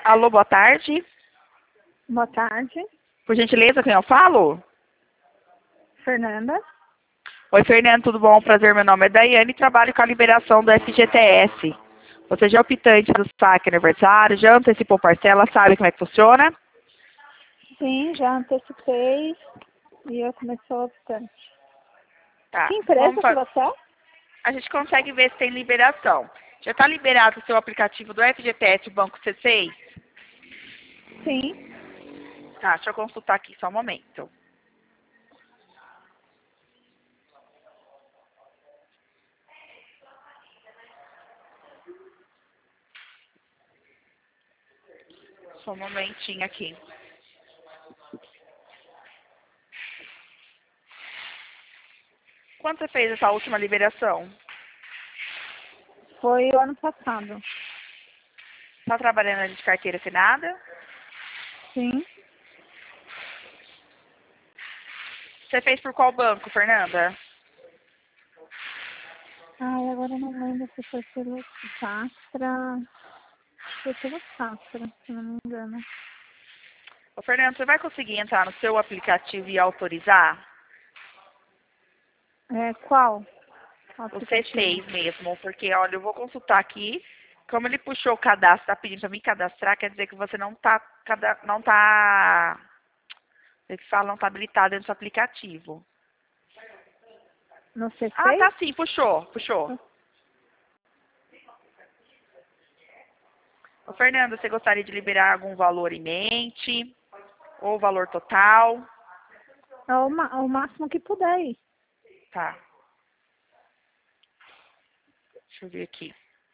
Alô, boa tarde. Boa tarde, Por gentileza, quem eu falo? Fernanda. Oi, Fernando, tudo bom? Prazer, meu nome é Daiane e trabalho com a liberação do FGTS. Você já é optante do saque aniversário, já antecipou parcela, sabe como é que funciona? Sim, já antecipei e eu comecei optante. Tá. Que empresa que você é? A gente consegue ver se tem liberação. Já está liberado o seu aplicativo do FGTS Banco C6? Sim. Tá, deixa eu consultar aqui só um momento. Só um momentinho aqui. Quando você fez essa última liberação? Foi o ano passado. Está trabalhando de carteira assinada? Sim. Você fez por qual banco, Fernanda? Ai, agora eu não lembro se foi pelo Safra. Foi pelo Safra, se não me engano. Ô, Fernando, você vai conseguir entrar no seu aplicativo e autorizar? É, qual? O O aplicativo? C6 mesmo, porque, olha, eu vou consultar aqui. Como ele puxou o cadastro, está pedindo para me cadastrar, quer dizer que você não está, ele fala, não está habilitado dentro do seu aplicativo. No C6? Ah, tá sim, puxou. Ô, Fernando, você gostaria de liberar algum valor em mente? Ou valor total? É o máximo que puder ir. Tá. Deixa eu ver aqui.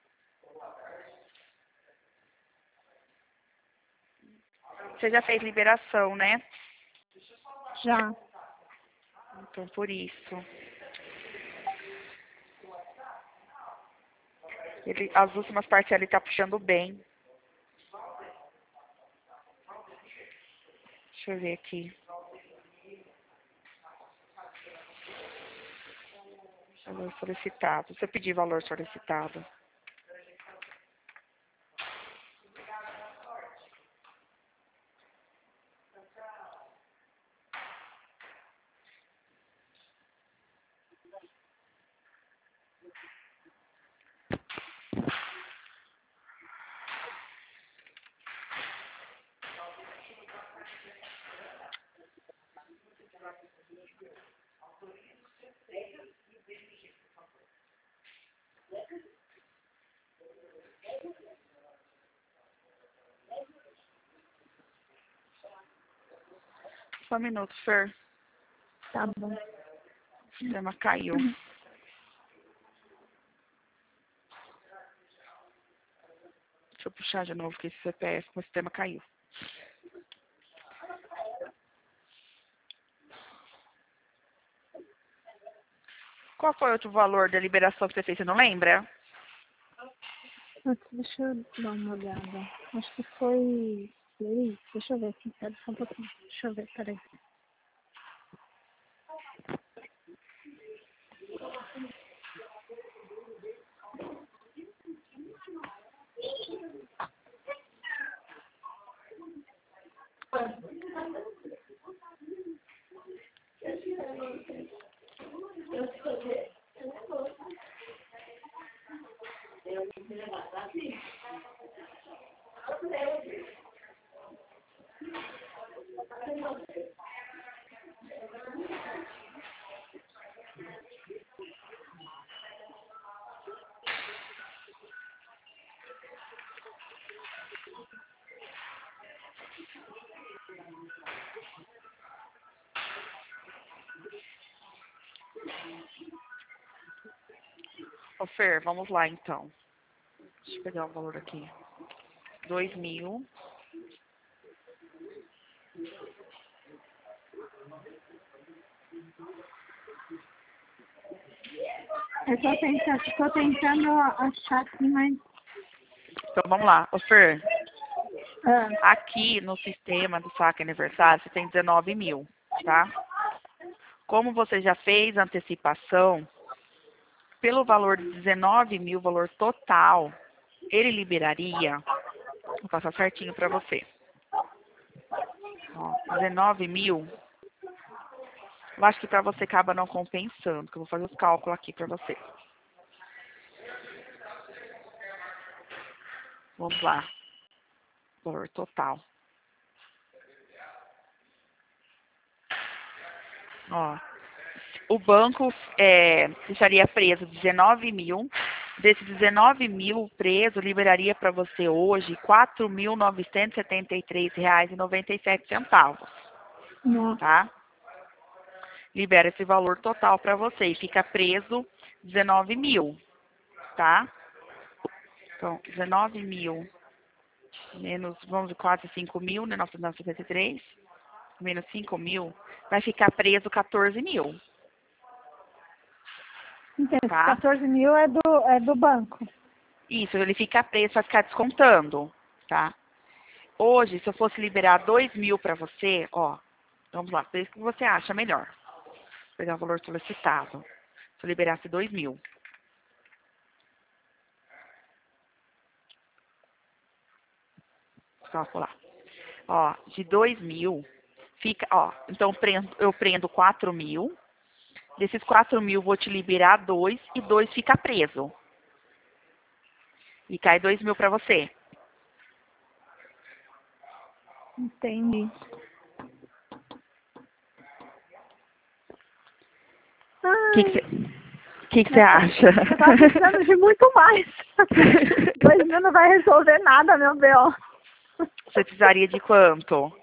Você já fez liberação, né? Já. Então, por isso. As últimas parcelas ele tá puxando bem. Deixa eu ver aqui. Valor solicitado. Se eu pedir valor solicitado. Só um minuto, Fer. Tá bom. O sistema caiu. Deixa eu puxar de novo que esse CPF, o sistema caiu. Qual foi o outro valor da liberação que você fez? Você não lembra? Deixa eu dar uma olhada. Acho que foi 6. Deixa eu ver aqui. Pera só um pouquinho. Deixa eu ver, peraí. Ô, Fer, vamos lá então. Deixa eu pegar o valor aqui. 2.000. Eu tô tentando achar aqui, mas... Então vamos lá. Ô, Fer, Ah, aqui no sistema do saque aniversário você tem 19.000, tá? Como você já fez a antecipação, pelo valor de 19.000, valor total, ele liberaria Vou passar certinho pra você. Ó, 19 mil. Eu acho que pra você acaba não compensando, que eu vou fazer os cálculos aqui pra você. Vamos lá. Valor total. Ó, o banco deixaria preso 19 mil. Desses 19 mil preso, liberaria para você hoje R$ 4.973,97, Nossa. tá? Libera esse valor total para você e fica preso 19 mil, tá? Então, 19 mil menos, vamos de quase 5 mil, né? 973, menos 5 mil, vai ficar preso 14 mil, Entendo. tá? 14 mil é do banco. Isso, ele fica preso, vai ficar descontando, tá? Hoje, se eu fosse liberar 2 mil para você, ó, vamos lá, ver o que você acha melhor. Vou pegar o valor solicitado. Se eu liberasse 2 mil. Vou calcular. Ó, de 2 mil, fica, ó, então eu prendo 4 mil. Desses 4 mil, vou te liberar 2 e 2 fica preso. E cai 2 mil para você. Entendi. O que que você Eu acha? tava precisando de muito mais. 2 mil não vai resolver nada, meu B.O. Você precisaria de quanto?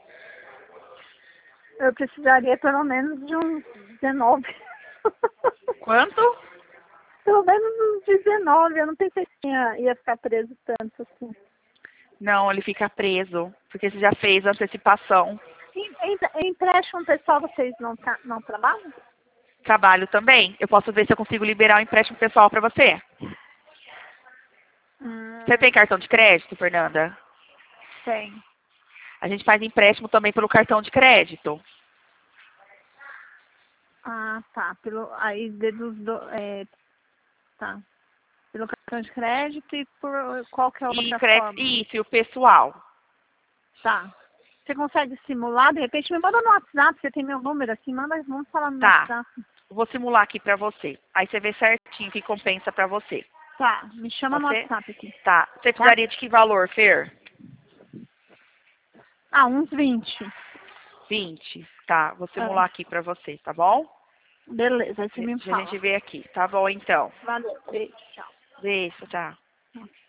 Eu precisaria pelo menos de uns 19. Quanto? Pelo menos uns 19. Eu não pensei que ia ficar preso tanto assim. Não, ele fica preso, porque você já fez a antecipação. Empréstimo pessoal vocês não trabalham? Trabalho também. Eu posso ver se eu consigo liberar o empréstimo pessoal para você. Você tem cartão de crédito, Fernanda? Tem. A gente faz empréstimo também pelo cartão de crédito. Ah, tá. Aí deduz tá. Pelo cartão de crédito e por qual que é a outra forma? Isso, e o pessoal. Tá. Você consegue simular? De repente me manda no WhatsApp, você tem meu número aqui, vamos falar no Tá. WhatsApp. Vou simular aqui pra você. Aí você vê certinho o que compensa pra você. Tá, me chama no Você? WhatsApp aqui. Tá. Você precisaria de que valor, Fer? Ah, uns 20. 20. Tá. Vou simular aqui pra você, tá bom? Beleza, aí você me A fala. gente vê aqui. Tá bom, então. Valeu, beijo, tchau. Beijo, tchau.